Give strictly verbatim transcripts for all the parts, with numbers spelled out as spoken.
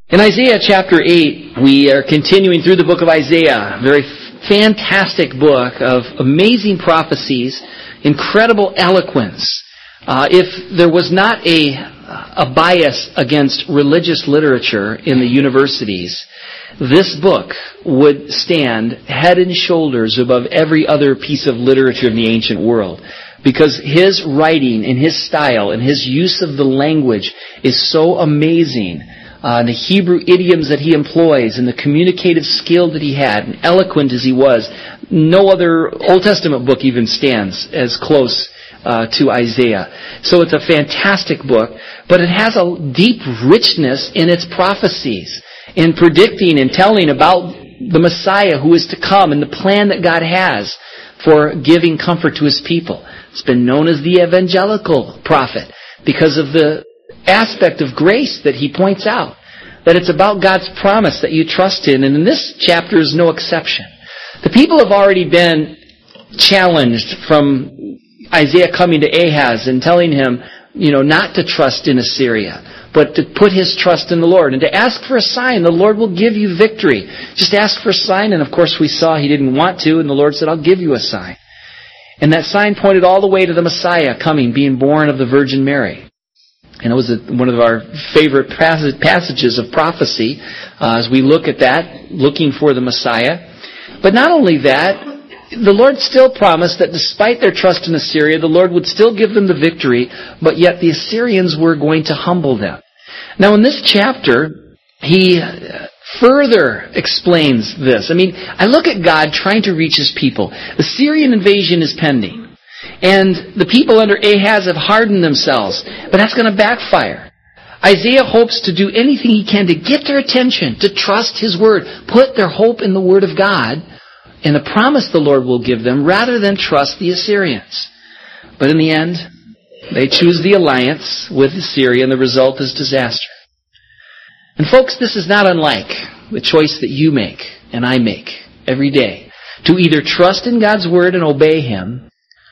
In Isaiah chapter eight, we are continuing through the book of Isaiah, a very fantastic book of amazing prophecies, incredible eloquence. Uh, if there was not a, a bias against religious literature in the universities, this book would stand head and shoulders above every other piece of literature in the ancient world. Because his writing and his style and his use of the language is so amazing. Uh, the Hebrew idioms that he employs and the communicative skill that he had, and eloquent as he was, no other Old Testament book even stands as close uh, to Isaiah. So it's a fantastic book, but it has a deep richness in its prophecies, in predicting and telling about the Messiah who is to come and the plan that God has for giving comfort to His people. It's been known as the evangelical prophet because of the aspect of grace that he points out, that it's about God's promise that you trust in, and in this chapter is no exception. The people have already been challenged from Isaiah coming to Ahaz and telling him, you know, not to trust in Assyria, but to put his trust in the Lord and to ask for a sign. The Lord will give you victory. Just ask for a sign, and of course we saw he didn't want to, and the Lord said, I'll give you a sign. And that sign pointed all the way to the Messiah coming, being born of the Virgin Mary. And it was a, one of our favorite passages of prophecy uh, as we look at that, looking for the Messiah. But not only that, the Lord still promised that despite their trust in Assyria, the Lord would still give them the victory, but yet the Assyrians were going to humble them. Now in this chapter, he further explains this. I mean, I look at God trying to reach His people. The Syrian invasion is pending. And the people under Ahaz have hardened themselves. But that's going to backfire. Isaiah hopes to do anything he can to get their attention, to trust His Word, put their hope in the Word of God and the promise the Lord will give them rather than trust the Assyrians. But in the end, they choose the alliance with Assyria and the result is disaster. And folks, this is not unlike the choice that you make and I make every day, to either trust in God's Word and obey Him,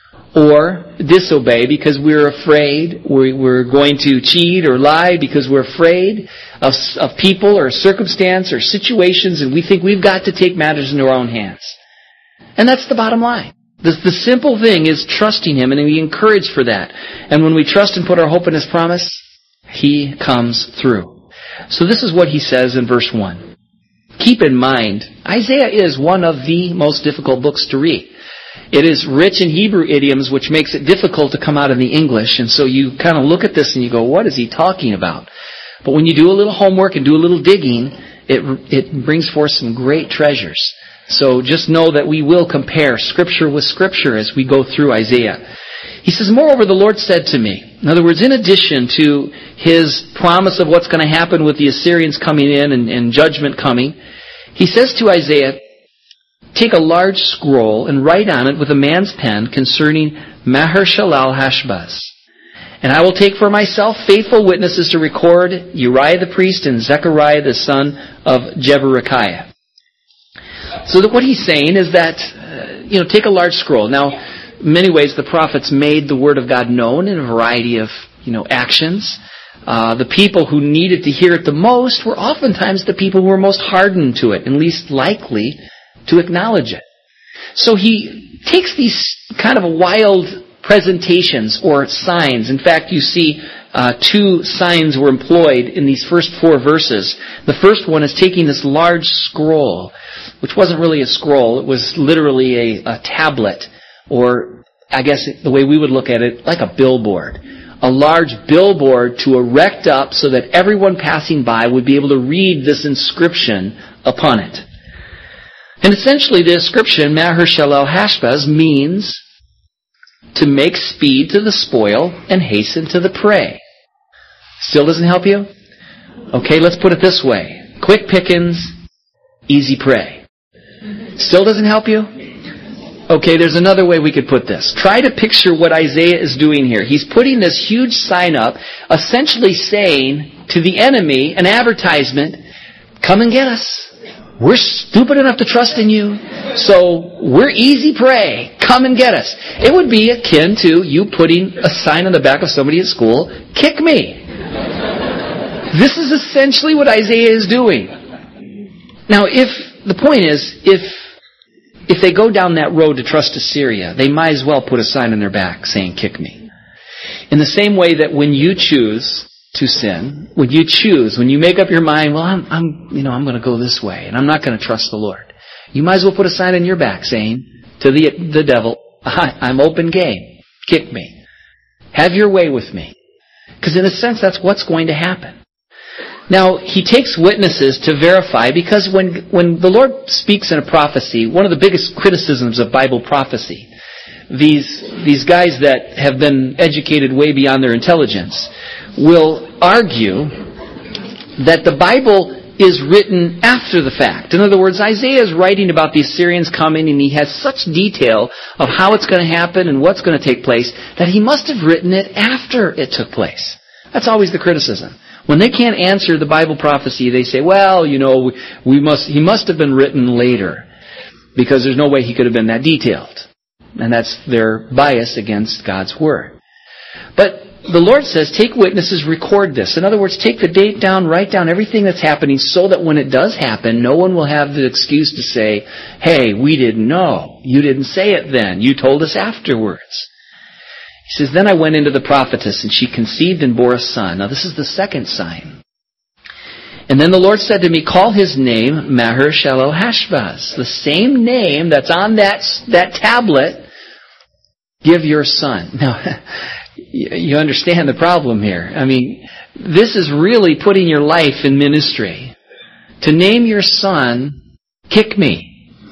or disobey because we're afraid, we're going to cheat or lie because we're afraid of, of people or circumstance or situations, and we think we've got to take matters into our own hands. And that's the bottom line. The, the simple thing is trusting Him, and we encourage for that. And when we trust and put our hope in His promise, He comes through. So this is what he says in verse one. Keep in mind, Isaiah is one of the most difficult books to read. It is rich in Hebrew idioms, which makes it difficult to come out in the English. And so you kind of look at this and you go, what is he talking about? But when you do a little homework and do a little digging, it it brings forth some great treasures. So just know that we will compare Scripture with Scripture as we go through Isaiah. He says, moreover, the Lord said to me. In other words, in addition to His promise of what's going to happen with the Assyrians coming in and, and judgment coming, He says to Isaiah, take a large scroll and write on it with a man's pen concerning Maher-shalal-Hash-Baz. And I will take for myself faithful witnesses to record Uriah the priest and Zechariah the son of Jeberechiah. So that what he's saying is that, uh, you know, take a large scroll. Now, in many ways, the prophets made the Word of God known in a variety of, you know, actions. Uh, the people who needed to hear it the most were oftentimes the people who were most hardened to it and least likely to acknowledge it. So he takes these kind of wild presentations or signs. In fact, you see uh, two signs were employed in these first four verses. The first one is taking this large scroll, which wasn't really a scroll. It was literally a, a tablet, or I guess the way we would look at it, like a billboard. A large billboard to erect up so that everyone passing by would be able to read this inscription upon it. And essentially the inscription, Maher-shalal-Hash-Baz, means to make speed to the spoil and hasten to the prey. Still doesn't help you? Okay, let's put it this way. Quick pickings, easy prey. Still doesn't help you? Okay, there's another way we could put this. Try to picture what Isaiah is doing here. He's putting this huge sign up, essentially saying to the enemy, an advertisement, come and get us. We're stupid enough to trust in you, so we're easy prey. Come and get us. It would be akin to you putting a sign on the back of somebody at school, kick me. This is essentially what Isaiah is doing. Now, if the point is, if if they go down that road to trust Assyria, they might as well put a sign on their back saying, "Kick me." In the same way that when you choose to sin, when you choose, when you make up your mind, well, I'm, I'm you know, I'm going to go this way, and I'm not going to trust the Lord, you might as well put a sign on your back saying to the the devil, "I'm open game. Kick me. Have your way with me." Because in a sense, that's what's going to happen. Now, he takes witnesses to verify, because when when the Lord speaks in a prophecy, one of the biggest criticisms of Bible prophecy, these these guys that have been educated way beyond their intelligence will argue that the Bible is written after the fact. In other words, Isaiah is writing about the Assyrians coming, and he has such detail of how it's going to happen and what's going to take place that he must have written it after it took place. That's always the criticism. When they can't answer the Bible prophecy, they say, well, you know, we must he must have been written later, because there's no way he could have been that detailed. And that's their bias against God's Word. But the Lord says, take witnesses, record this. In other words, take the date down, write down everything that's happening, so that when it does happen, no one will have the excuse to say, hey, we didn't know. You didn't say it then. You told us afterwards. He says, then I went into the prophetess, and she conceived and bore a son. Now this is the second sign. And then the Lord said to me, call his name Maher-Shalal-Hash-Baz. The same name that's on that, that tablet, give your son. Now, you understand the problem here. I mean, this is really putting your life in ministry. To name your son, kick me.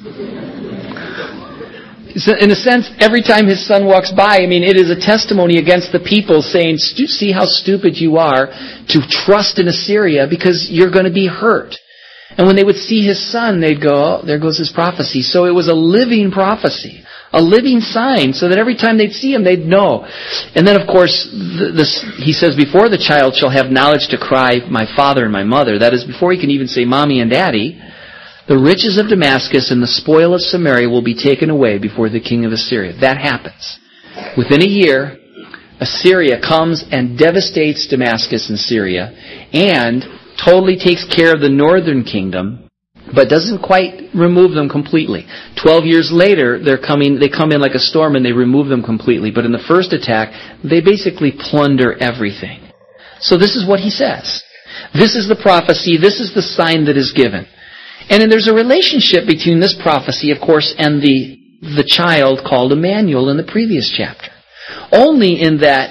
So in a sense, every time his son walks by, I mean, it is a testimony against the people saying, see how stupid you are to trust in Assyria, because you're going to be hurt. And when they would see his son, they'd go, oh, there goes his prophecy. So it was a living prophecy, a living sign, so that every time they'd see him, they'd know. And then, of course, this, he says, before the child shall have knowledge to cry, my father and my mother, that is, before he can even say mommy and daddy, the riches of Damascus and the spoil of Samaria will be taken away before the king of Assyria. That happens. Within a year, Assyria comes and devastates Damascus and Syria, and totally takes care of the northern kingdom, but doesn't quite remove them completely. Twelve years later, they're coming, they come in like a storm and they remove them completely. But in the first attack, they basically plunder everything. So this is what he says. This is the prophecy. This is the sign that is given. And then there's a relationship between this prophecy, of course, and the the child called Emmanuel in the previous chapter. Only in that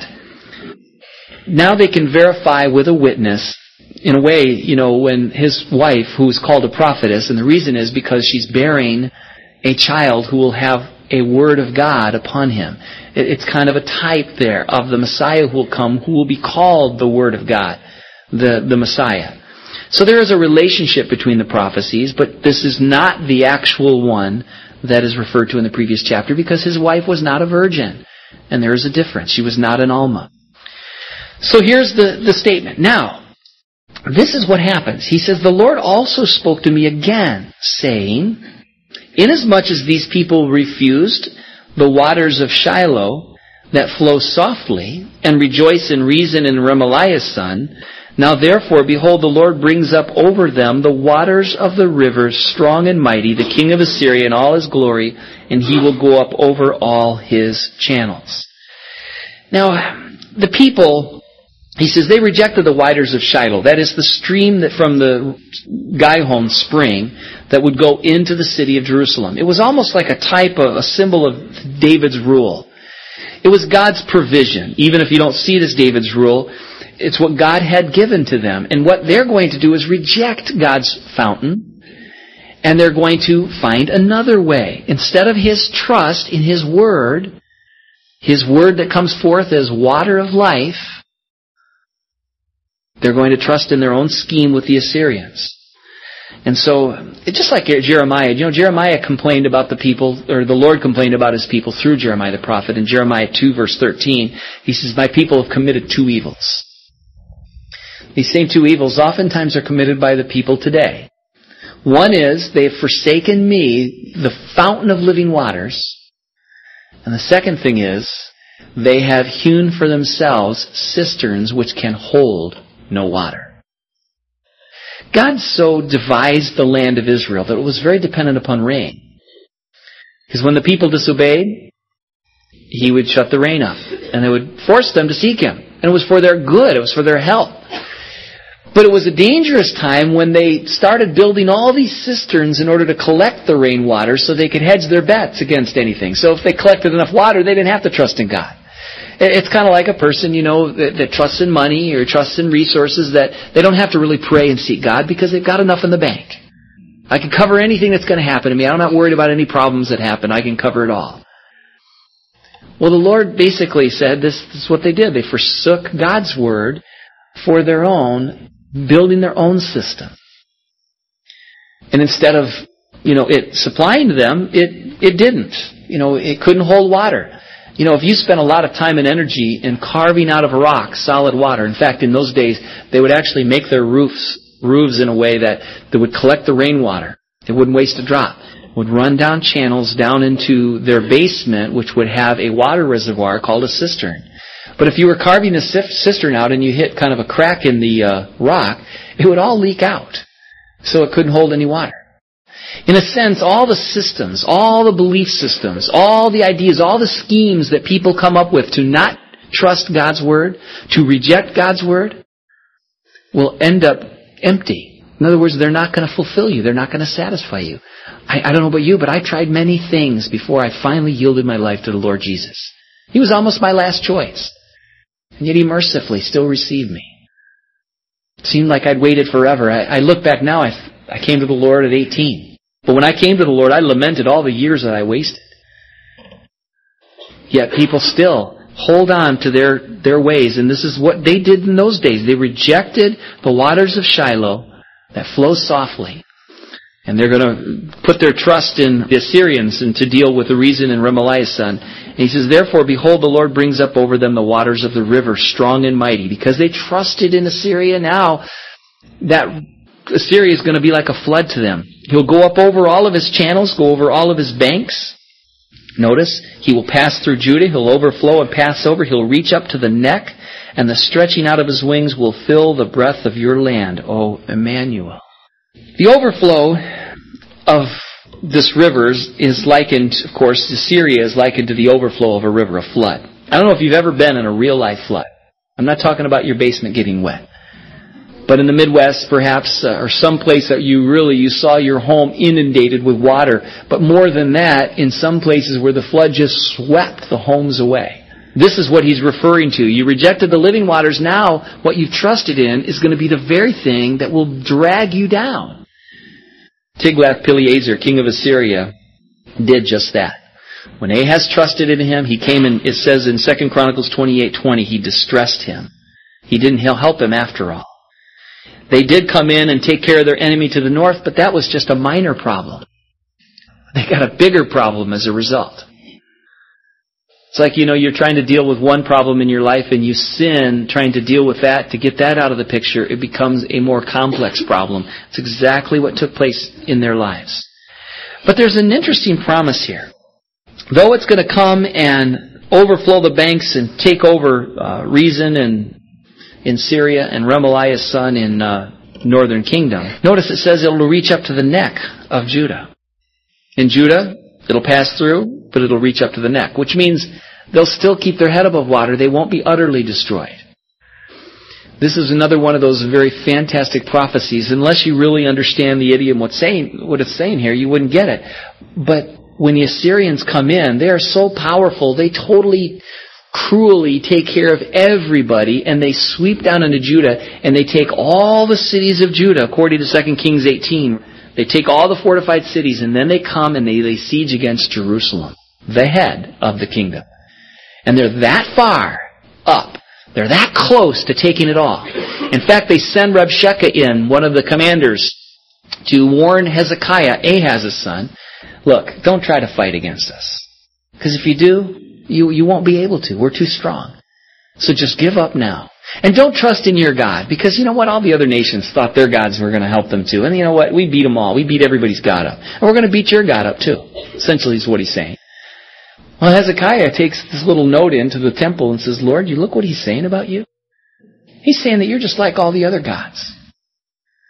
now they can verify with a witness, in a way, you know, when his wife, who is called a prophetess, and the reason is because she's bearing a child who will have a word of God upon him. It's kind of a type there of the Messiah who will come, who will be called the Word of God, the, the Messiah. So there is a relationship between the prophecies, but this is not the actual one that is referred to in the previous chapter, because his wife was not a virgin. And there is a difference. She was not an Alma. So here's the, the statement. Now, this is what happens. He says, the Lord also spoke to me again, saying, inasmuch as these people refused the waters of Shiloh that flow softly, and rejoice in Rezin and Remaliah's son, now therefore, behold, the Lord brings up over them the waters of the rivers, strong and mighty, the king of Assyria in all his glory, and he will go up over all his channels. Now, the people, he says, they rejected the waters of Shiloh. That is the stream that from the Gihon spring that would go into the city of Jerusalem. It was almost like a type of, a symbol of David's rule. It was God's provision. Even if you don't see it as David's rule, it's what God had given to them. And what they're going to do is reject God's fountain, and they're going to find another way. Instead of His trust in His Word, His Word that comes forth as water of life, they're going to trust in their own scheme with the Assyrians. And so, it's just like Jeremiah. You know, Jeremiah complained about the people, or the Lord complained about His people through Jeremiah the prophet. In Jeremiah two, verse thirteen, He says, my people have committed two evils. These same two evils oftentimes are committed by the people today. One is, they have forsaken me, the fountain of living waters. And the second thing is, they have hewn for themselves cisterns which can hold no water. God so devised the land of Israel that it was very dependent upon rain. Because when the people disobeyed, He would shut the rain up. And it would force them to seek Him. And it was for their good. It was for their health. But it was a dangerous time when they started building all these cisterns in order to collect the rainwater so they could hedge their bets against anything. So if they collected enough water, they didn't have to trust in God. It's kind of like a person, you know, that, that trusts in money or trusts in resources that they don't have to really pray and seek God because they've got enough in the bank. I can cover anything that's going to happen to me. I'm not worried about any problems that happen. I can cover it all. Well, the Lord basically said this, this is what they did. They forsook God's word for their own, building their own system. And instead of, you know, it supplying to them, it, it didn't. You know, it couldn't hold water. You know, if you spent a lot of time and energy in carving out of a rock solid water, in fact, in those days, they would actually make their roofs, roofs in a way that they would collect the rainwater. They wouldn't waste a drop. It would run down channels down into their basement, which would have a water reservoir called a cistern. But if you were carving a cistern out and you hit kind of a crack in the uh, rock, it would all leak out. So it couldn't hold any water. In a sense, all the systems, all the belief systems, all the ideas, all the schemes that people come up with to not trust God's word, to reject God's word, will end up empty. In other words, they're not going to fulfill you. They're not going to satisfy you. I, I don't know about you, but I tried many things before I finally yielded my life to the Lord Jesus. He was almost my last choice. And yet He mercifully still received me. It seemed like I'd waited forever. I, I look back now, I, I came to the Lord at eighteen. But when I came to the Lord, I lamented all the years that I wasted. Yet people still hold on to their, their ways. And this is what they did in those days. They rejected the waters of Shiloh that flow softly. And they're going to put their trust in the Assyrians and to deal with the Rezin and Remaliah's son. And He says, therefore, behold, the Lord brings up over them the waters of the river, strong and mighty. Because they trusted in Assyria, now that Assyria is going to be like a flood to them. He'll go up over all of his channels, go over all of his banks. Notice, He will pass through Judah, He'll overflow and pass over, He'll reach up to the neck, and the stretching out of His wings will fill the breadth of your land, O Emmanuel. The overflow of this river is likened, of course, Assyria is likened to the overflow of a river, a flood. I don't know if you've ever been in a real life flood. I'm not talking about your basement getting wet. But in the Midwest, perhaps, uh, or some place that you really, you saw your home inundated with water. But more than that, in some places where the flood just swept the homes away. This is what He's referring to. You rejected the living waters. Now, what you've trusted in is going to be the very thing that will drag you down. Tiglath-Pileser, king of Assyria, did just that. When Ahaz trusted in him, he came and it says in Second Chronicles twenty-eight twenty, he distressed him. He didn't help him after all. They did come in and take care of their enemy to the north, but that was just a minor problem. They got a bigger problem as a result. It's like, you know, you're trying to deal with one problem in your life and you sin trying to deal with that. To get that out of the picture, it becomes a more complex problem. It's exactly what took place in their lives. But there's an interesting promise here. Though it's going to come and overflow the banks and take over uh, Rezin and in Syria and Remaliah's son in uh, northern kingdom. Notice it says it'll reach up to the neck of Judah. In Judah, it'll pass through, but it'll reach up to the neck, which means they'll still keep their head above water. They won't be utterly destroyed. This is another one of those very fantastic prophecies. Unless you really understand the idiom, what's saying, what it's saying here, you wouldn't get it. But when the Assyrians come in, they are so powerful, they totally cruelly take care of everybody, and they sweep down into Judah, and they take all the cities of Judah, according to Second Kings eighteen. They take all the fortified cities, and then they come and they lay siege against Jerusalem, the head of the kingdom. And they're that far up. They're that close to taking it all. In fact, they send Rabshakeh in, one of the commanders, to warn Hezekiah, Ahaz's son, look, don't try to fight against us. Because if you do, You, you won't be able to. We're too strong. So just give up now. And don't trust in your God. Because you know what? All the other nations thought their gods were going to help them too. And you know what? We beat them all. We beat everybody's God up. And we're going to beat your God up too. Essentially is what he's saying. Well, Hezekiah takes this little note into the temple and says, Lord, you look what he's saying about you? He's saying that you're just like all the other gods.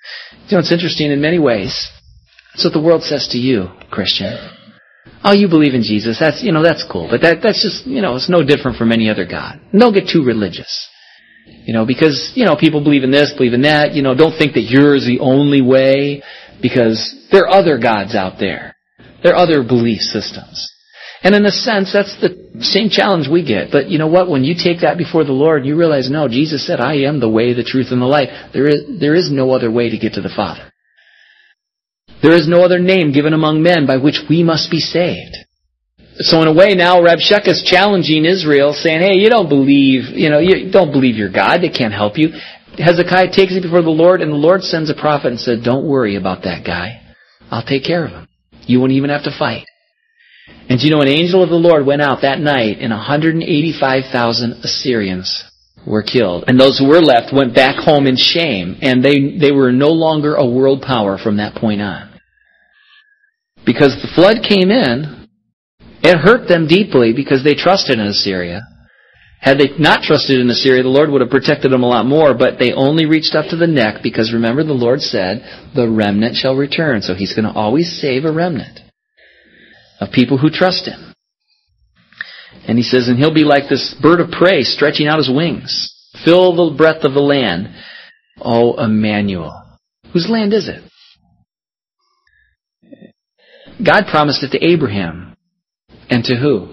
You know, it's interesting in many ways. That's what the world says to you, Christian. Oh, you believe in Jesus. That's, you know, that's cool. But that, that's just, you know, it's no different from any other God. And don't get too religious. You know, because, you know, people believe in this, believe in that. You know, don't think that yours is the only way, because there are other gods out there. There are other belief systems. And in a sense, that's the same challenge we get. But you know what? When you take that before the Lord, you realize, no, Jesus said, I am the way, the truth, and the life. There is, there is no other way to get to the Father. There is no other name given among men by which we must be saved. So in a way now, Rabshakeh is challenging Israel, saying, hey, you don't believe, you know, you don't believe your God. They can't help you. Hezekiah takes it before the Lord, and the Lord sends a prophet and said, don't worry about that guy. I'll take care of him. You won't even have to fight. And you know, an angel of the Lord went out that night, and one hundred eighty-five thousand Assyrians were killed. And those who were left went back home in shame, and they, they were no longer a world power from that point on. Because the flood came in, it hurt them deeply because they trusted in Assyria. Had they not trusted in Assyria, the Lord would have protected them a lot more, but they only reached up to the neck because, remember, the Lord said, the remnant shall return. So He's going to always save a remnant of people who trust Him. And He says, and He'll be like this bird of prey stretching out His wings. Fill the breadth of the land. Oh, Emmanuel. Whose land is it? God promised it to Abraham. And to who?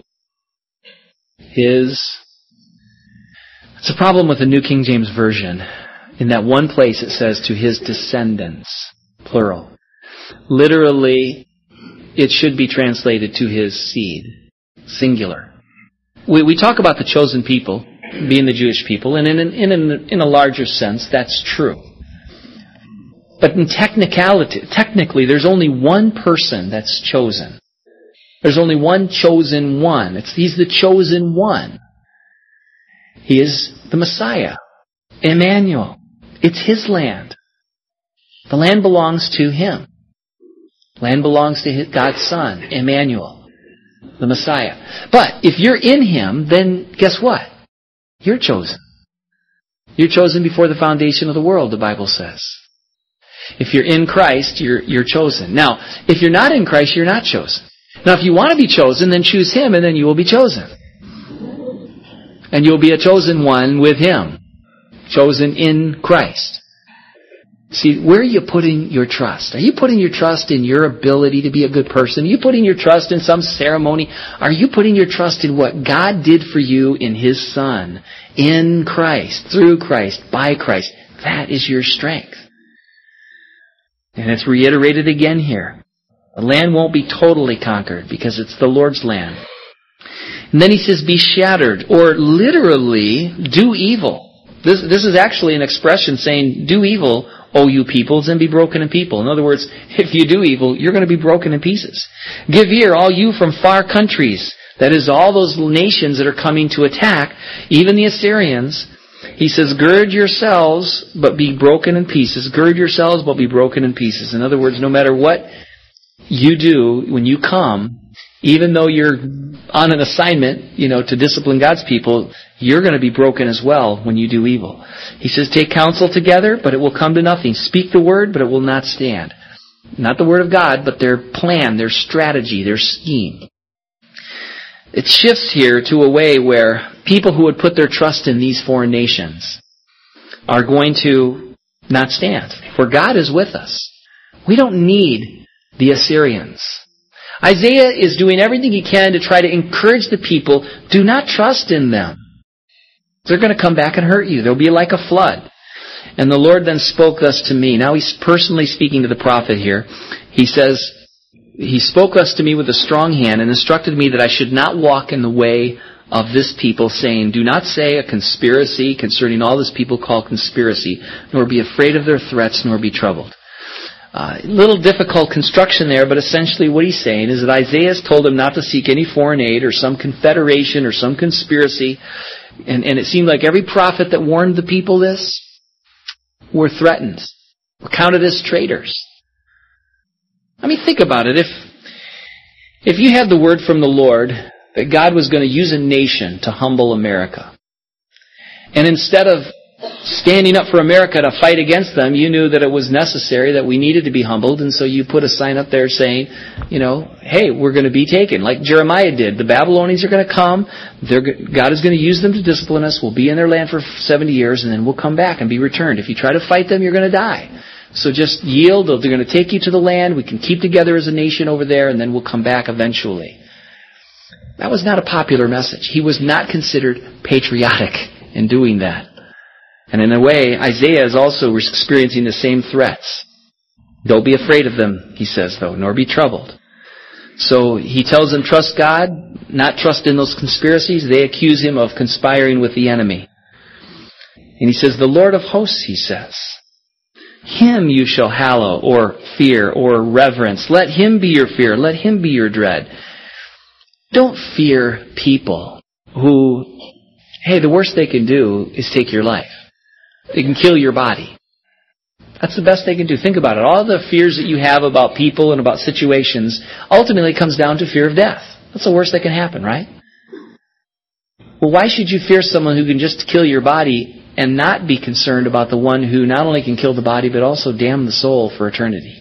His. It's a problem with the New King James Version. In that one place it says to His descendants, plural. Literally, it should be translated to His seed, singular. We, we talk about the chosen people, being the Jewish people, and in, in, in, in a larger sense, that's true. But in technicality, technically, there's only one person that's chosen. There's only one chosen one. It's, he's the chosen one. He is the Messiah, Emmanuel. It's His land. The land belongs to Him. Land belongs to his, God's Son, Emmanuel, the Messiah. But if you're in Him, then guess what? You're chosen. You're chosen before the foundation of the world, the Bible says. If you're in Christ, you're, you're chosen. Now, if you're not in Christ, you're not chosen. Now, if you want to be chosen, then choose Him, and then you will be chosen. And you'll be a chosen one with Him. Chosen in Christ. See, where are you putting your trust? Are you putting your trust in your ability to be a good person? Are you putting your trust in some ceremony? Are you putting your trust in what God did for you in His Son? In Christ, through Christ, by Christ. That is your strength. And it's reiterated again here. The land won't be totally conquered because it's the Lord's land. And then He says, be shattered, or literally, do evil. This, this is actually an expression saying, do evil, O you peoples, and be broken in people. In other words, if you do evil, you're going to be broken in pieces. Give ear, all you from far countries. That is, all those nations that are coming to attack, even the Assyrians. He says, gird yourselves, but be broken in pieces. Gird yourselves, but be broken in pieces. In other words, no matter what you do when you come, even though you're on an assignment, you know, to discipline God's people, you're going to be broken as well when you do evil. He says, take counsel together, but it will come to nothing. Speak the word, but it will not stand. Not the word of God, but their plan, their strategy, their scheme. It shifts here to a way where people who would put their trust in these foreign nations are going to not stand. For God is with us. We don't need the Assyrians. Isaiah is doing everything he can to try to encourage the people, do not trust in them. They're going to come back and hurt you. They'll be like a flood. And the Lord then spoke thus to me. Now He's personally speaking to the prophet here. He says, He spoke thus to me with a strong hand and instructed me that I should not walk in the way of this people, saying, do not say a conspiracy concerning all this people call conspiracy, nor be afraid of their threats, nor be troubled. A uh, little difficult construction there, but essentially what he's saying is that Isaiah has told him not to seek any foreign aid or some confederation or some conspiracy. And, and it seemed like every prophet that warned the people this were threatened, were counted as traitors. I mean, think about it. If, if you had the word from the Lord that God was going to use a nation to humble America, and instead of standing up for America to fight against them, you knew that it was necessary, that we needed to be humbled, and so you put a sign up there saying, you know, hey, we're going to be taken, like Jeremiah did. The Babylonians are going to come. They're, God is going to use them to discipline us. We'll be in their land for seventy years, and then we'll come back and be returned. If you try to fight them, you're going to die. So just yield. They're going to take you to the land. We can keep together as a nation over there, and then we'll come back eventually. That was not a popular message. He was not considered patriotic in doing that. And in a way, Isaiah is also experiencing the same threats. Don't be afraid of them, he says, though, nor be troubled. So he tells them, trust God, not trust in those conspiracies. They accuse him of conspiring with the enemy. And he says, the Lord of hosts, he says, him you shall hallow, or fear, or reverence. Let him be your fear. Let him be your dread. Don't fear people who, hey, the worst they can do is take your life. They can kill your body. That's the best they can do. Think about it. All the fears that you have about people and about situations ultimately comes down to fear of death. That's the worst that can happen, right? Well, why should you fear someone who can just kill your body and not be concerned about the one who not only can kill the body but also damn the soul for eternity?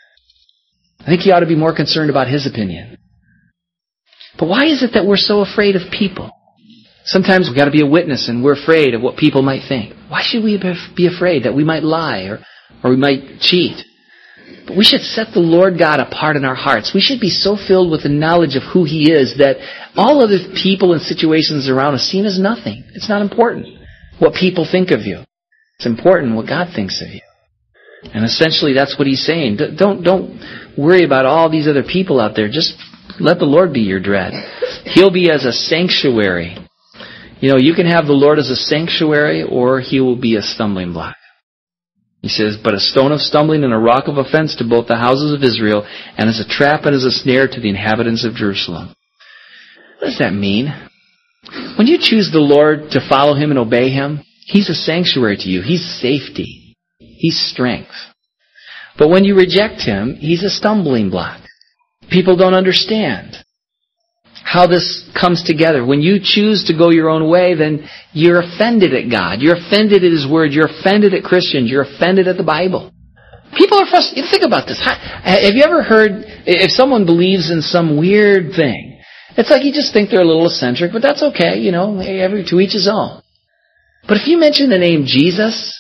I think you ought to be more concerned about his opinion. But why is it that we're so afraid of people? Sometimes we've got to be a witness and we're afraid of what people might think. Why should we be afraid that we might lie or, or we might cheat? But we should set the Lord God apart in our hearts. We should be so filled with the knowledge of who He is that all other people and situations around us seem as nothing. It's not important what people think of you. It's important what God thinks of you. And essentially that's what He's saying. Don't, don't worry about all these other people out there. Just let the Lord be your dread. He'll be as a sanctuary. You know, you can have the Lord as a sanctuary, or He will be a stumbling block. He says, but a stone of stumbling and a rock of offense to both the houses of Israel, and as a trap and as a snare to the inhabitants of Jerusalem. What does that mean? When you choose the Lord to follow Him and obey Him, He's a sanctuary to you. He's safety. He's strength. But when you reject Him, He's a stumbling block. People don't understand how this comes together. When you choose to go your own way, then you're offended at God. You're offended at His Word. You're offended at Christians. You're offended at the Bible. People are frustrated. Think about this. Have you ever heard, if someone believes in some weird thing, it's like you just think they're a little eccentric, but that's okay, you know, every to each his own. But if you mention the name Jesus,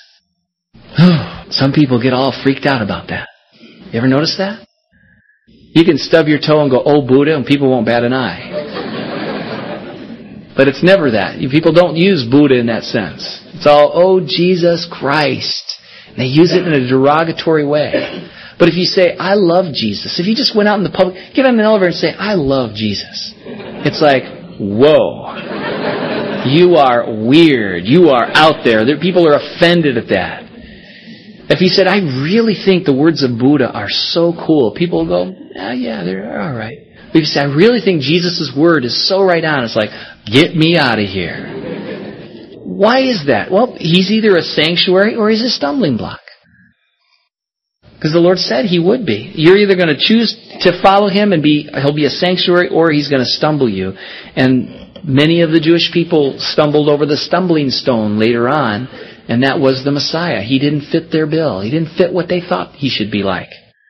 some people get all freaked out about that. You ever notice that? You can stub your toe and go, oh, Buddha, and people won't bat an eye. But it's never that. People don't use Buddha in that sense. It's all, oh, Jesus Christ. And they use it in a derogatory way. But if you say, I love Jesus, if you just went out in the public, get on an elevator and say, I love Jesus. It's like, whoa. You are weird. You are out there. People are offended at that. If you said, I really think the words of Buddha are so cool, people will go, ah, yeah, they're all right. But if you say, I really think Jesus' word is so right on, it's like, get me out of here. Why is that? Well, He's either a sanctuary or He's a stumbling block. Because the Lord said He would be. You're either going to choose to follow Him and be He'll be a sanctuary, or He's going to stumble you. And many of the Jewish people stumbled over the stumbling stone later on, and that was the Messiah. He didn't fit their bill. He didn't fit what they thought He should be like.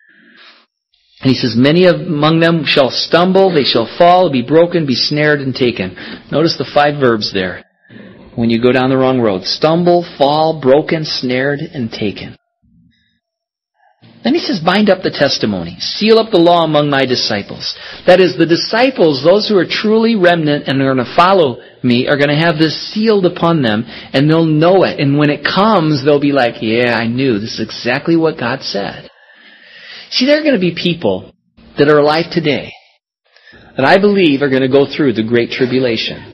And He says, many among them shall stumble, they shall fall, be broken, be snared, and taken. Notice the five verbs there when you go down the wrong road. Stumble, fall, broken, snared, and taken. Then He says, bind up the testimony. Seal up the law among my disciples. That is, the disciples, those who are truly remnant and are going to follow me, are going to have this sealed upon them, and they'll know it. And when it comes, they'll be like, yeah, I knew. This is exactly what God said. See, there are going to be people that are alive today that I believe are going to go through the Great Tribulation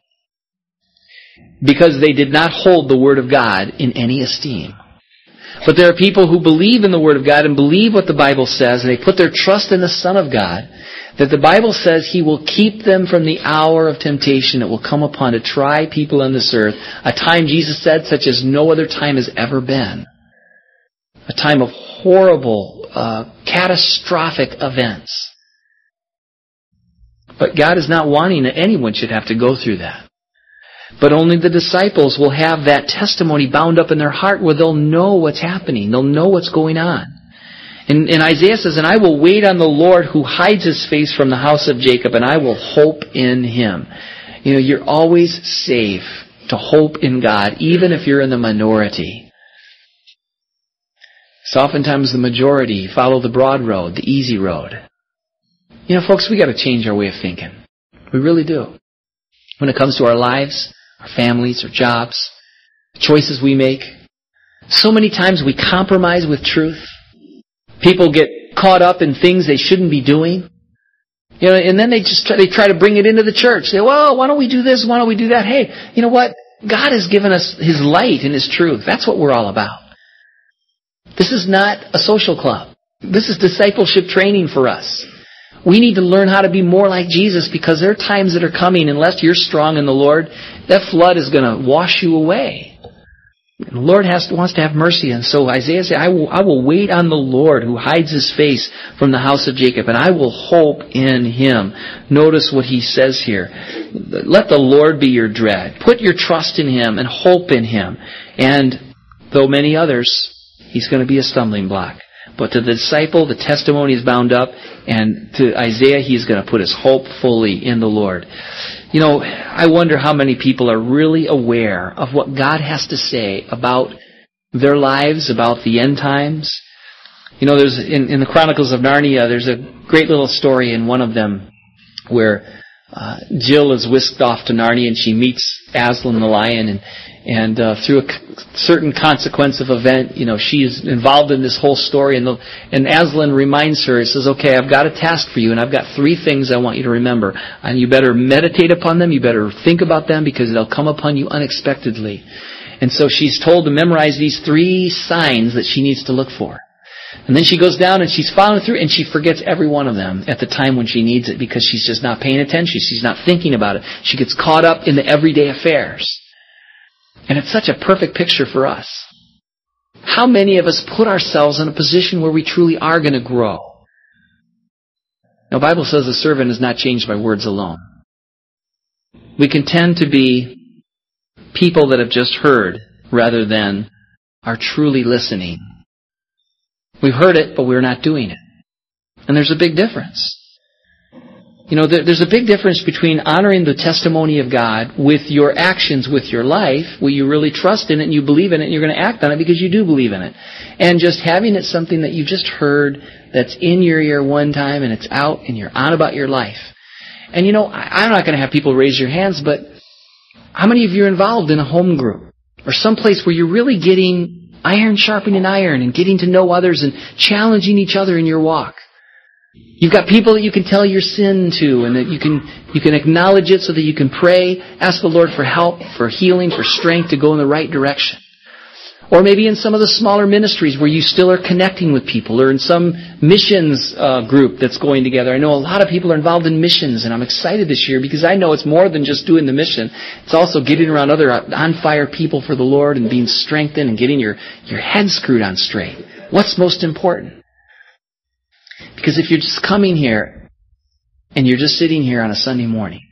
because they did not hold the Word of God in any esteem. But there are people who believe in the Word of God and believe what the Bible says, and they put their trust in the Son of God, that the Bible says He will keep them from the hour of temptation that will come upon to try people on this earth, a time, Jesus said, such as no other time has ever been. A time of horrible, uh, catastrophic events. But God is not wanting that anyone should have to go through that. But only the disciples will have that testimony bound up in their heart where they'll know what's happening. They'll know what's going on. And, and Isaiah says, and I will wait on the Lord who hides his face from the house of Jacob, and I will hope in him. You know, you're always safe to hope in God, even if you're in the minority. So oftentimes the majority follow the broad road, the easy road. You know, folks, we got to change our way of thinking. We really do. When it comes to our lives, our families, our jobs, the choices we make. So many times we compromise with truth. People get caught up in things they shouldn't be doing. You know, and then they just try, they try to bring it into the church. They say, well, why don't we do this? Why don't we do that? Hey, you know what? God has given us His light and His truth. That's what we're all about. This is not a social club. This is discipleship training for us. We need to learn how to be more like Jesus, because there are times that are coming, unless you're strong in the Lord, that flood is going to wash you away. And the Lord has, wants to have mercy. And so Isaiah said, I will, I will wait on the Lord who hides his face from the house of Jacob, and I will hope in him. Notice what he says here. Let the Lord be your dread. Put your trust in him and hope in him. And though many others, he's going to be a stumbling block. But to the disciple, the testimony is bound up, and to Isaiah, he's going to put his hope fully in the Lord. You know, I wonder how many people are really aware of what God has to say about their lives, about the end times. You know, there's in, in the Chronicles of Narnia, there's a great little story in one of them where uh, Jill is whisked off to Narnia and she meets Aslan the lion, and And uh, through a certain consequence of event, you know, she is involved in this whole story. And, the, and Aslan reminds her, he says, okay, I've got a task for you, and I've got three things I want you to remember. And you better meditate upon them, you better think about them, because they'll come upon you unexpectedly. And so she's told to memorize these three signs that she needs to look for. And then she goes down and she's following through, and she forgets every one of them at the time when she needs it, because she's just not paying attention. She's not thinking about it. She gets caught up in the everyday affairs. And it's such a perfect picture for us. How many of us put ourselves in a position where we truly are going to grow? Now, the Bible says the servant is not changed by words alone. We can tend to be people that have just heard rather than are truly listening. We've heard it, but we're not doing it. And there's a big difference. You know, there's a big difference between honoring the testimony of God with your actions, with your life, where you really trust in it and you believe in it and you're going to act on it because you do believe in it. And just having it something that you just heard that's in your ear one time and it's out and you're on about your life. And you know, I'm not going to have people raise your hands, but how many of you are involved in a home group or someplace where you're really getting iron sharpening iron and getting to know others and challenging each other in your walk? You've got people that you can tell your sin to, and that you can you can acknowledge it so that you can pray, ask the Lord for help, for healing, for strength to go in the right direction. Or maybe in some of the smaller ministries where you still are connecting with people, or in some missions uh, group that's going together. I know a lot of people are involved in missions, and I'm excited this year because I know it's more than just doing the mission. It's also getting around other on-fire people for the Lord and being strengthened and getting your, your head screwed on straight. What's most important? Because if you're just coming here and you're just sitting here on a Sunday morning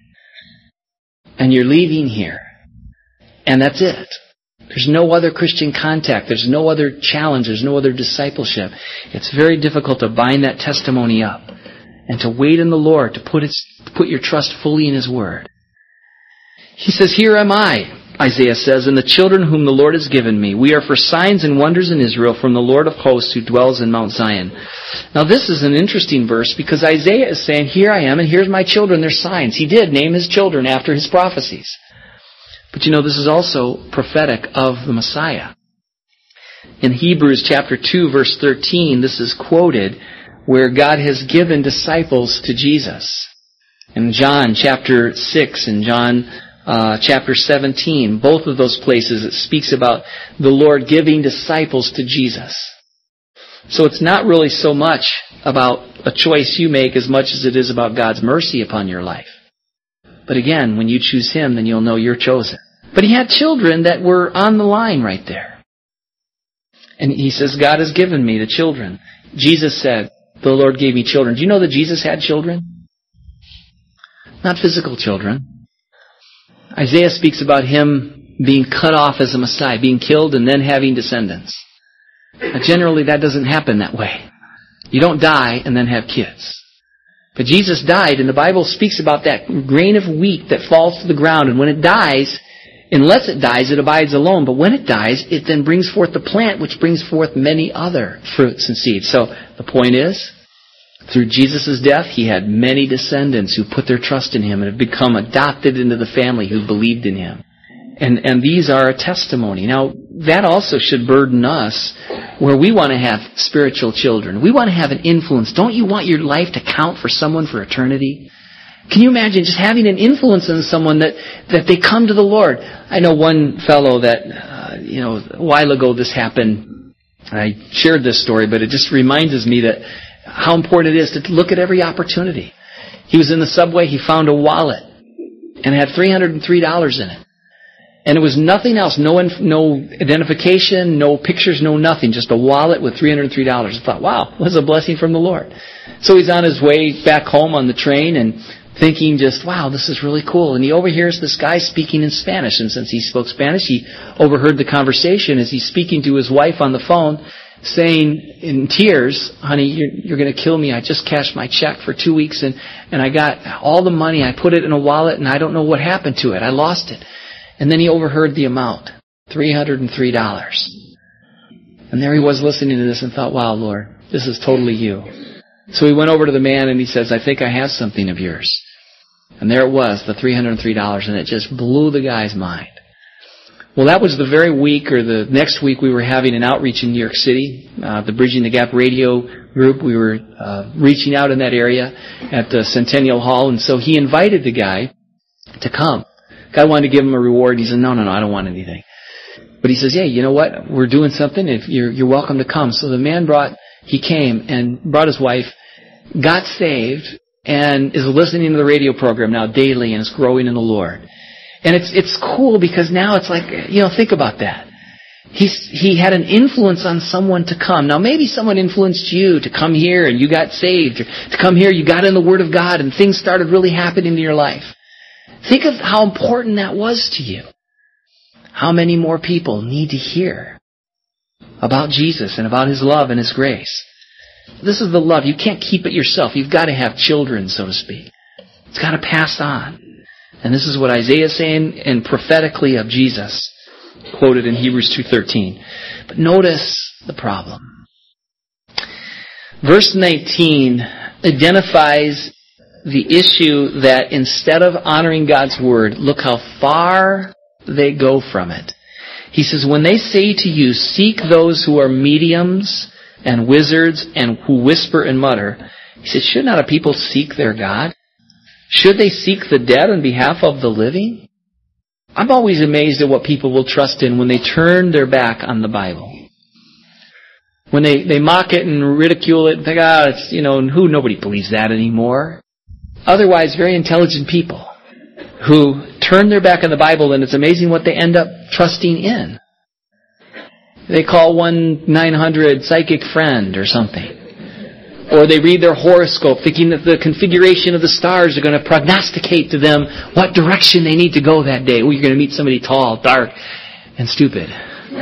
and you're leaving here and that's it, there's no other Christian contact, there's no other challenge, there's no other discipleship, it's very difficult to bind that testimony up and to wait in the Lord, to put, its, to put your trust fully in His Word. He says, here am I, Isaiah says, and the children whom the Lord has given me. We are for signs and wonders in Israel from the Lord of hosts who dwells in Mount Zion. Now this is an interesting verse because Isaiah is saying, here I am and here's my children, they're signs. He did name his children after his prophecies. But you know, this is also prophetic of the Messiah. In Hebrews chapter two verse thirteen, this is quoted where God has given disciples to Jesus. In John chapter six and John Uh, chapter seventeen, both of those places, it speaks about the Lord giving disciples to Jesus. So it's not really so much about a choice you make as much as it is about God's mercy upon your life. But again, when you choose Him, then you'll know you're chosen. But He had children that were on the line right there. And He says, God has given me the children. Jesus said, the Lord gave me children. Do you know that Jesus had children? Not physical children. Isaiah speaks about him being cut off as a Messiah, being killed and then having descendants. Now, generally, that doesn't happen that way. You don't die and then have kids. But Jesus died, and the Bible speaks about that grain of wheat that falls to the ground, and when it dies, unless it dies, it abides alone. But when it dies, it then brings forth the plant, which brings forth many other fruits and seeds. So the point is, through Jesus' death, he had many descendants who put their trust in him and have become adopted into the family who believed in him. And, and these are a testimony. Now, that also should burden us where we want to have spiritual children. We want to have an influence. Don't you want your life to count for someone for eternity? Can you imagine just having an influence on someone that, that they come to the Lord? I know one fellow that, uh, you know, a while ago this happened. I shared this story, but it just reminds me that how important it is to look at every opportunity. He was in the subway. He found a wallet and it had three hundred three dollars in it. And it was nothing else, no no identification, no pictures, no nothing, just a wallet with three hundred three dollars. I thought, wow, what a blessing from the Lord. So he's on his way back home on the train and thinking just, wow, this is really cool. And he overhears this guy speaking in Spanish. And since he spoke Spanish, he overheard the conversation as he's speaking to his wife on the phone, saying in tears, honey, you're, you're going to kill me. I just cashed my check for two weeks and, and I got all the money. I put it in a wallet and I don't know what happened to it. I lost it. And then he overheard the amount, three hundred three dollars. And there he was listening to this and thought, wow, Lord, this is totally you. So he went over to the man and he says, I think I have something of yours. And there it was, the three hundred three dollars, and it just blew the guy's mind. Well, that was the very week, or the next week, we were having an outreach in New York City. Uh, the Bridging the Gap radio group, we were uh, reaching out in that area at the Centennial Hall, and so he invited the guy to come. Guy wanted to give him a reward. He said, no, no, no, I don't want anything. But he says, yeah, you know what? We're doing something. If you're, you're welcome to come. So the man brought, he came and brought his wife, got saved, and is listening to the radio program now daily and is growing in the Lord. And it's, it's cool because now it's like, you know, think about that. He's, he had an influence on someone to come. Now maybe someone influenced you to come here and you got saved. Or to come here, you got in the Word of God and things started really happening in your life. Think of how important that was to you. How many more people need to hear about Jesus and about His love and His grace? This is the love. You can't keep it yourself. You've got to have children, so to speak. It's got to pass on. And this is what Isaiah is saying, and prophetically of Jesus, quoted in Hebrews two thirteen. But notice the problem. Verse nineteen identifies the issue that instead of honoring God's Word, look how far they go from it. He says, when they say to you, seek those who are mediums and wizards and who whisper and mutter, he said, should not a people seek their God? Should they seek the dead on behalf of the living? I'm always amazed at what people will trust in when they turn their back on the Bible. When they, they mock it and ridicule it and think, ah, oh, it's, you know, who, nobody believes that anymore. Otherwise, very intelligent people who turn their back on the Bible, and it's amazing what they end up trusting in. They call one nine hundred psychic friend or something. Or they read their horoscope thinking that the configuration of the stars are going to prognosticate to them what direction they need to go that day. Oh, you're going to meet somebody tall, dark, and stupid.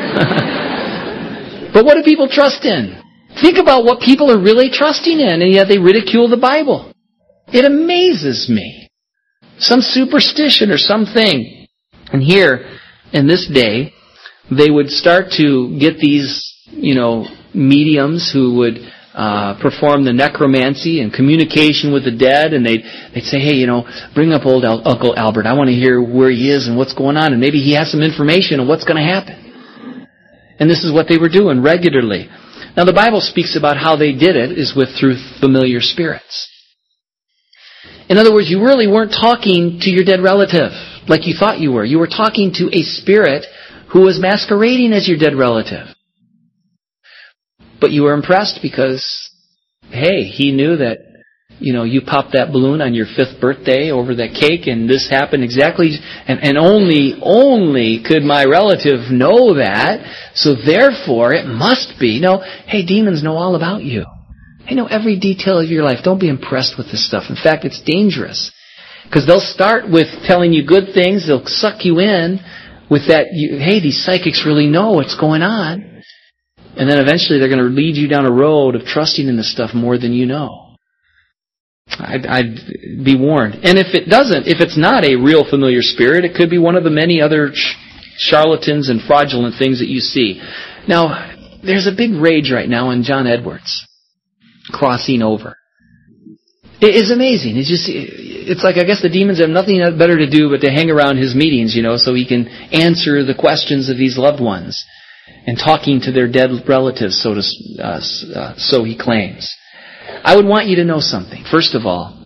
But what do people trust in? Think about what people are really trusting in, and yet they ridicule the Bible. It amazes me. Some superstition or something. And here, in this day, they would start to get these, you know, mediums who would uh, perform the necromancy and communication with the dead, and they'd, they'd say, hey, you know, bring up old Al- Uncle Albert. I want to hear where he is and what's going on, and maybe he has some information on what's going to happen. And this is what they were doing regularly. Now, the Bible speaks about how they did it is with through familiar spirits. In other words, you really weren't talking to your dead relative like you thought you were. You were talking to a spirit who was masquerading as your dead relative. But you were impressed because, hey, he knew that, you know, you popped that balloon on your fifth birthday over that cake, and this happened exactly, and, and only, only could my relative know that, so therefore it must be. No, hey, demons know all about you. They know every detail of your life. Don't be impressed with this stuff. In fact, it's dangerous. Because they'll start with telling you good things. They'll suck you in with that, you, hey, these psychics really know what's going on. And then eventually they're going to lead you down a road of trusting in this stuff more than you know. I'd, I'd be warned. And if it doesn't, if it's not a real familiar spirit, it could be one of the many other sh- charlatans and fraudulent things that you see. Now, there's a big rage right now on John Edwards crossing over. It is amazing. It's just, it's like I guess the demons have nothing better to do but to hang around his meetings, you know, so he can answer the questions of these loved ones and talking to their dead relatives, so to, uh, uh, so he claims. I would want you to know something. First of all,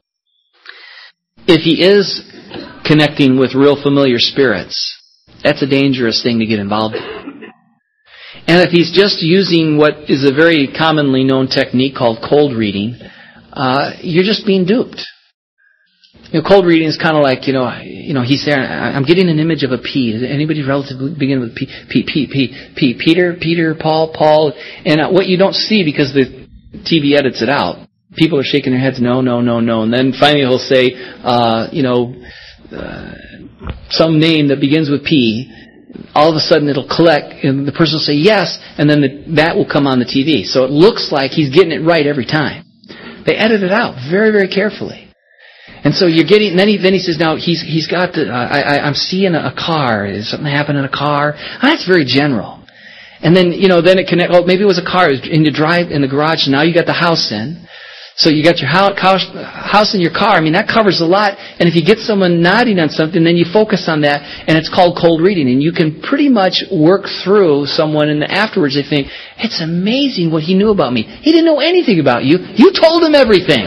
if he is connecting with real familiar spirits, that's a dangerous thing to get involved in. And if he's just using what is a very commonly known technique called cold reading, uh, you're just being duped. You know, cold reading is kind of like, you know, you know, he's there, I'm getting an image of a P. Does anybody relatively begin with P? P, P, P, P, Peter, Peter, Paul, Paul. And uh, what you don't see, because the T V edits it out, people are shaking their heads, no, no, no, no. And then finally he'll say, uh, you know, uh, some name that begins with P. All of a sudden it'll collect, and the person will say yes, and then the, that will come on the T V. So it looks like he's getting it right every time. They edit it out very, very carefully. And so you're getting, then he, then he says, now he's, he's got the, uh, I, I, I'm seeing a, a car. Is something happened in a car? Oh, that's very general. And then, you know, then it connect, oh, maybe it was a car in the drive, in the garage, and now you got the house in. So you got your house, house and your car. I mean, that covers a lot. And if you get someone nodding on something, then you focus on that, and it's called cold reading. And you can pretty much work through someone, and afterwards they think, it's amazing what he knew about me. He didn't know anything about you. You told him everything.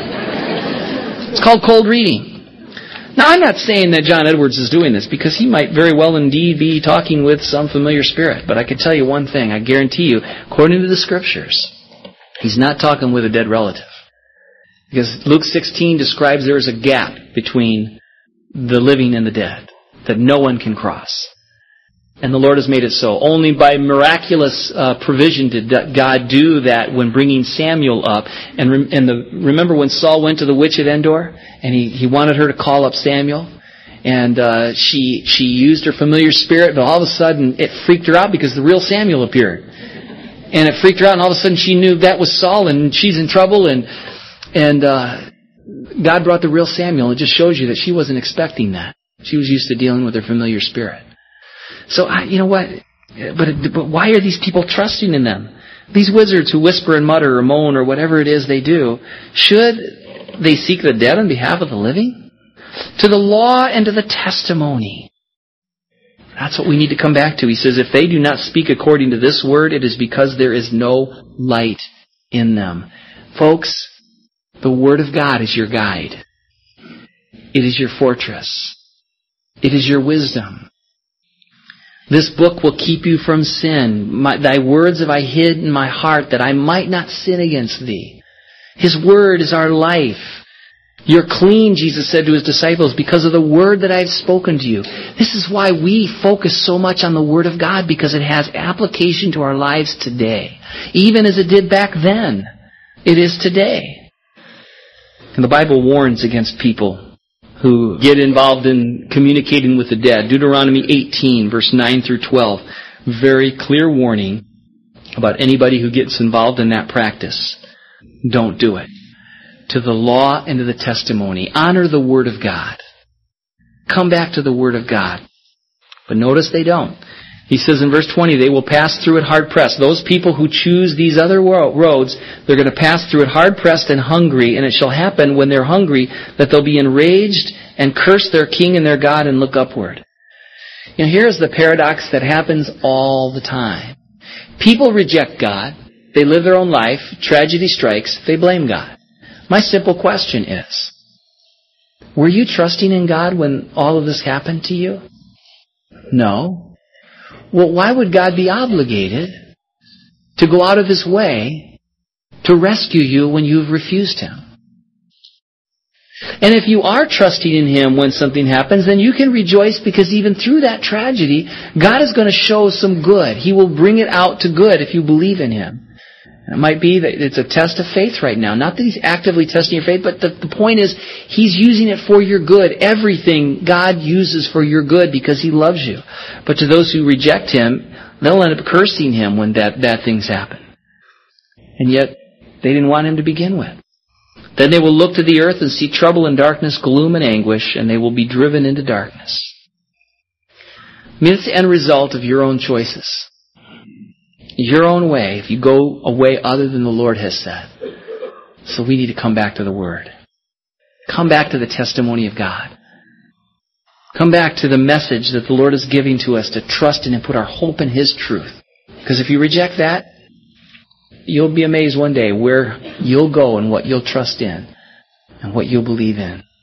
It's called cold reading. Now, I'm not saying that John Edwards is doing this, because he might very well indeed be talking with some familiar spirit. But I can tell you one thing. I guarantee you, according to the Scriptures, he's not talking with a dead relative. Because Luke sixteen describes there is a gap between the living and the dead that no one can cross. And the Lord has made it so. Only by miraculous uh, provision did God do that when bringing Samuel up. And, re- and the, remember when Saul went to the witch at Endor? And he, he wanted her to call up Samuel? And uh, she she used her familiar spirit, but all of a sudden it freaked her out because the real Samuel appeared. And it freaked her out, and all of a sudden she knew that was Saul, and she's in trouble, and And uh, God brought the real Samuel. It just shows you that she wasn't expecting that. She was used to dealing with her familiar spirit. So, I, you know what? But, but why are these people trusting in them? These wizards who whisper and mutter or moan or whatever it is they do, should they seek the dead on behalf of the living? To the law and to the testimony. That's what we need to come back to. He says, if they do not speak according to this word, it is because there is no light in them. Folks, the Word of God is your guide. It is your fortress. It is your wisdom. This book will keep you from sin. My, thy words have I hid in my heart that I might not sin against thee. His Word is our life. You're clean, Jesus said to His disciples, because of the Word that I've spoken to you. This is why we focus so much on the Word of God, because it has application to our lives today. Even as it did back then, it is today. And the Bible warns against people who get involved in communicating with the dead. Deuteronomy eighteen, verse nine through twelve. Very clear warning about anybody who gets involved in that practice. Don't do it. To the law and to the testimony. Honor the Word of God. Come back to the Word of God. But notice they don't. He says in verse twenty, they will pass through it hard-pressed. Those people who choose these other roads, they're going to pass through it hard-pressed and hungry, and it shall happen when they're hungry that they'll be enraged and curse their king and their God and look upward. You know, here's the paradox that happens all the time. People reject God. They live their own life. Tragedy strikes. They blame God. My simple question is, were you trusting in God when all of this happened to you? No. Well, why would God be obligated to go out of His way to rescue you when you've refused Him? And if you are trusting in Him when something happens, then you can rejoice, because even through that tragedy, God is going to show some good. He will bring it out to good if you believe in Him. It might be that it's a test of faith right now. Not that He's actively testing your faith, but the, the point is He's using it for your good. Everything God uses for your good because He loves you. But to those who reject Him, they'll end up cursing Him when that bad things happen. And yet, they didn't want Him to begin with. Then they will look to the earth and see trouble and darkness, gloom and anguish, and they will be driven into darkness. I mean, it's the end result of your own choices. Your own way, if you go a way other than the Lord has said. So we need to come back to the Word. Come back to the testimony of God. Come back to the message that the Lord is giving to us to trust in and put our hope in His truth. Because if you reject that, you'll be amazed one day where you'll go and what you'll trust in and what you'll believe in.